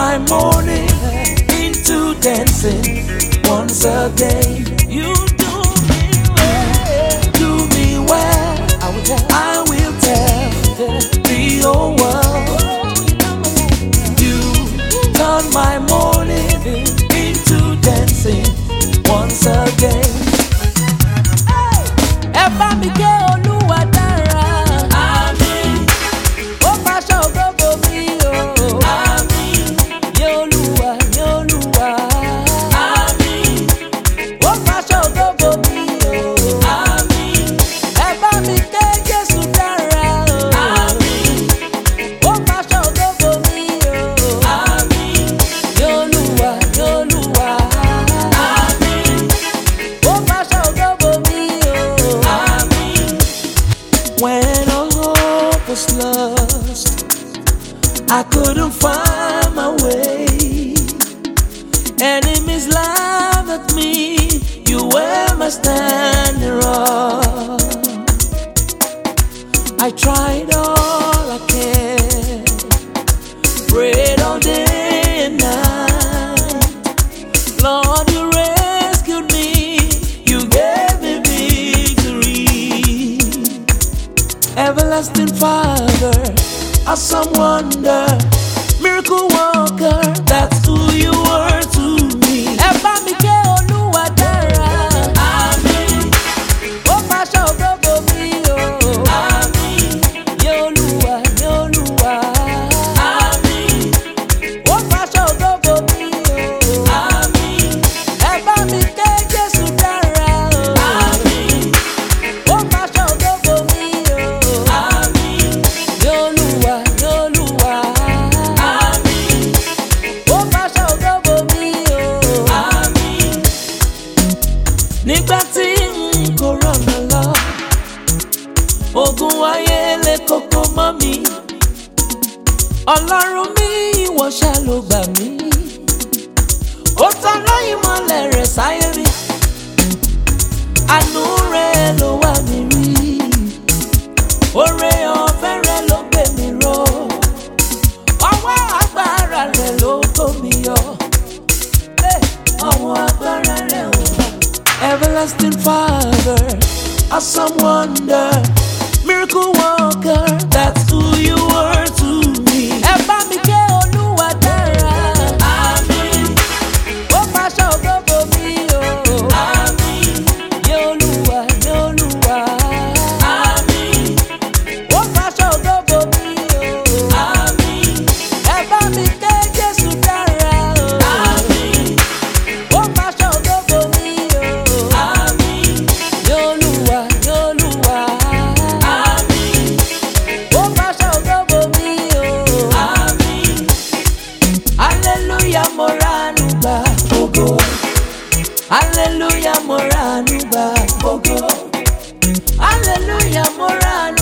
my mourning into dancing once again. You do me well, do me well. I will tell the whole world. You turn my mourning into dancing once again. Ẹ bá mi ké Olúwa dára. Àmín. Ó fàṣọ ògo mi o. Àmín. Yé Olúwa, yé Olúwa. Àmín. Ó fàṣọ ògo mi o. Àmín. Ẹ bá mi ké Jésù dára o. Àmín. Ó fàṣọ ògo mi o. Àmín. Yé Olúwa, yé Olúwa. Àmín. Ó fàṣọ ògo mi o. Àmín. When all hope was lost, I couldn't find my way. Enemies laughed at me, you were my standing rock. I tried all I can, prayed all day and night. Lord, you rescued me, you gave me victory. Everlasting Father, awesome wonder, miracle worker, that's who you are to me. Ẹ bá mi ké Olúwa dára. Àmín. Ó fàṣọ ògo mi o. Àmín. Yé Olúwa, yé Olúwa. Àmín. Ó fàṣọ ògo mi o. Àmín. Ẹ bá mi ké Jésù dára o. Àmín. Ó fàṣọ ògo mi o. Àmín. Yé Olúwa, yé Olúwa. Àmín. Ó fàṣọ ògo mi o. Àmín. Nígbà tí n kò rọ̀nà lọ, ogun ayé le koko mọ́ mi. Ọlọ́run mi, ìwọ ṣá ló gbà mí. Ó tanná ìmọ́lẹ̀ rẹ̀ sáyé mi. Àánú rẹ̀ ló wà mí rí. Oore ọ̀fẹ́ rẹ̀ ló gbé mi ró. Ọwọ́ agbára rẹ̀ ló kó mi yọ. Ọwọ́ agbára rẹ̀ ò wá. Everlasting Father, awesome wonder, miracle worker, that's who you are to me. Ẹ bá mi ké Olúwa dára. Àmín. Ó fàṣọ ògo mi o. Àmín. Yé Olúwa, yé Olúwa. Àmín. Ó fàṣọ ògo mi o. Àmín. Ẹ bá mi ké Jésù dára o. Àmín. Ó fàṣọ ògo mi o. Àmín. Yé Olúwa, yé Olúwa. Àmín. Ó fàṣọ ògo mi o. Àmín. Hallelujah, mo ránu gbà ògo. Hallelujah, mo ránu gbà ògo. Hallelujah, mo ránu